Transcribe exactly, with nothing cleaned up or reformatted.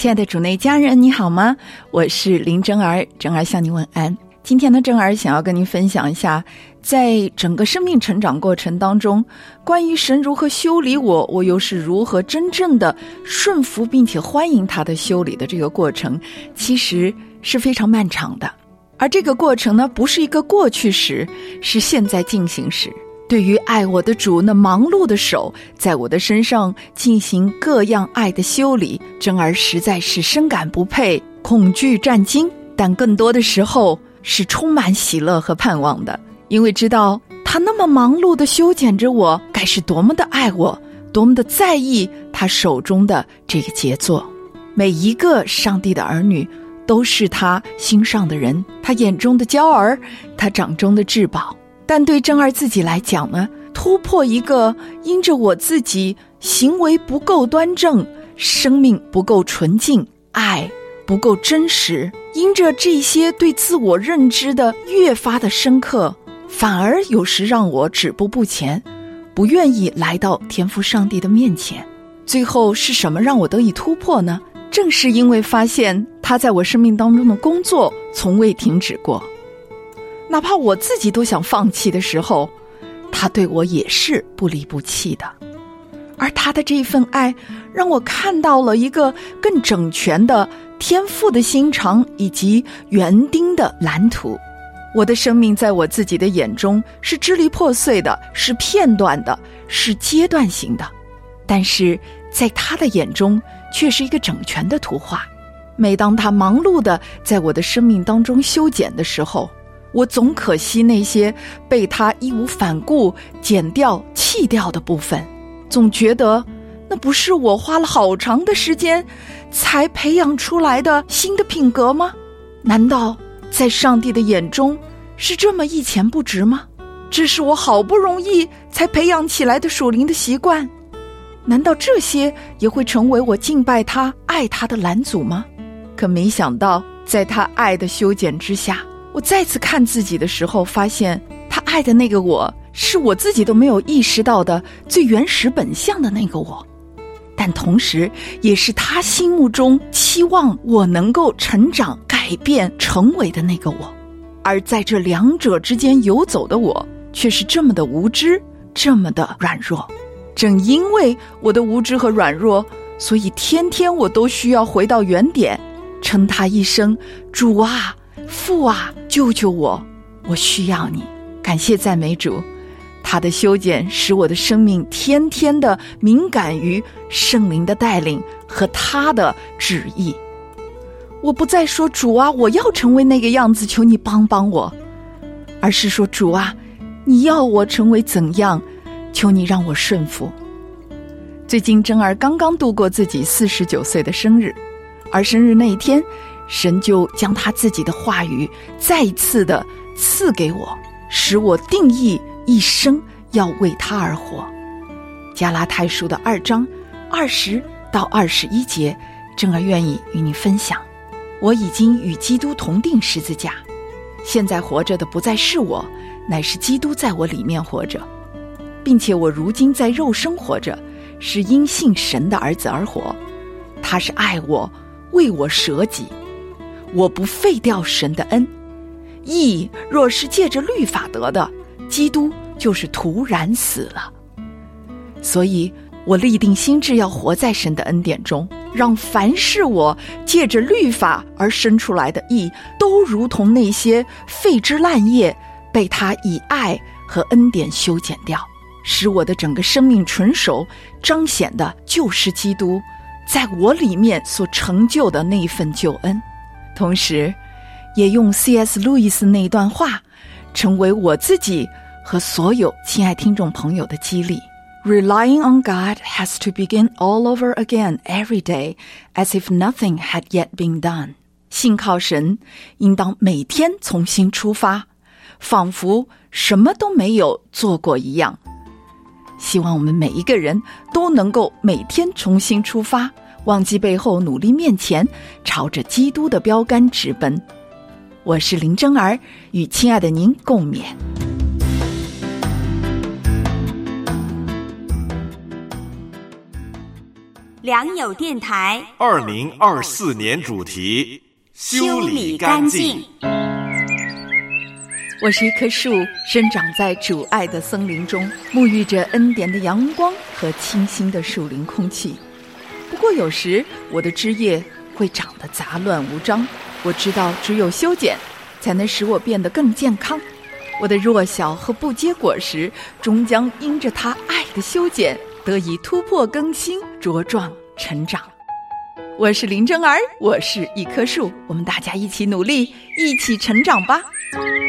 亲爱的主内家人，你好吗？我是林真儿，真儿向你问安。今天呢，真儿想要跟您分享一下，在整个生命成长过程当中，关于神如何修理我，我又是如何真正的顺服并且欢迎他的修理的这个过程，其实是非常漫长的。而这个过程呢，不是一个过去时，是现在进行时。对于爱我的主那忙碌的手在我的身上进行各样爱的修理，真儿实在是深感不配，恐惧战惊，但更多的时候是充满喜乐和盼望的，因为知道他那么忙碌地修剪着我，该是多么的爱我，多么的在意他手中的这个杰作。每一个上帝的儿女都是他心上的人，他眼中的娇儿，他掌中的至宝。但对真儿自己来讲呢，突破一个因着我自己行为不够端正，生命不够纯净，爱不够真实，因着这些对自我认知的越发的深刻，反而有时让我止步不前，不愿意来到天父上帝的面前。最后是什么让我得以突破呢？正是因为发现他在我生命当中的工作从未停止过，哪怕我自己都想放弃的时候，他对我也是不离不弃的。而他的这份爱让我看到了一个更整全的天父的心肠以及园丁的蓝图。我的生命在我自己的眼中是支离破碎的，是片段的，是阶段性的，但是在他的眼中却是一个整全的图画。每当他忙碌的在我的生命当中修剪的时候，我总可惜那些被他义无反顾剪掉弃掉的部分，总觉得那不是我花了好长的时间才培养出来的新的品格吗？难道在上帝的眼中是这么一钱不值吗？这是我好不容易才培养起来的属灵的习惯，难道这些也会成为我敬拜他爱他的拦阻吗？可没想到在他爱的修剪之下，我再次看自己的时候，发现他爱的那个我是我自己都没有意识到的最原始本相的那个我，但同时也是他心目中期望我能够成长改变成为的那个我。而在这两者之间游走的我却是这么的无知，这么的软弱。正因为我的无知和软弱，所以天天我都需要回到原点，称他一声主啊，父啊，救救我，我需要你。感谢赞美主，他的修剪使我的生命天天的敏感于圣灵的带领和他的旨意。我不再说主啊，我要成为那个样子，求你帮帮我，而是说主啊，你要我成为怎样，求你让我顺服。最近真儿刚刚度过自己四十九岁的生日，而生日那一天，神就将他自己的话语再一次的赐给我，使我定义一生要为他而活。加拉太书的二章二十到二十一节，真儿愿意与你分享。我已经与基督同定十字架，现在活着的不再是我，乃是基督在我里面活着，并且我如今在肉身活着，是因信神的儿子而活。他是爱我，为我舍己。我不废掉神的恩，义若是借着律法得的，基督就是徒然死了。所以我立定心志要活在神的恩典中，让凡是我借着律法而生出来的义，都如同那些废枝烂叶，被他以爱和恩典修剪掉，使我的整个生命纯熟，彰显的就是基督在我里面所成就的那一份救恩。同时也用 C S 路易斯那段话成为我自己和所有亲爱听众朋友的激励。 Relying on God has to begin all over again every day, as if nothing had yet been done. 信靠神应当每天重新出发，仿佛什么都没有做过一样。希望我们每一个人都能够每天重新出发，忘记背后，努力面前，朝着基督的标杆直奔。我是林真儿，与亲爱的您共勉。 良友电台二零二四年主题修理干净。 我是一棵树，生长在主爱的森林中，沐浴着恩典的阳光和清新的树林空气。不过有时我的枝叶会长得杂乱无章，我知道只有修剪才能使我变得更健康。我的弱小和不结果实终将因着他爱的修剪得以突破更新，茁壮成长。我是林真儿，我是一棵树，我们大家一起努力，一起成长吧。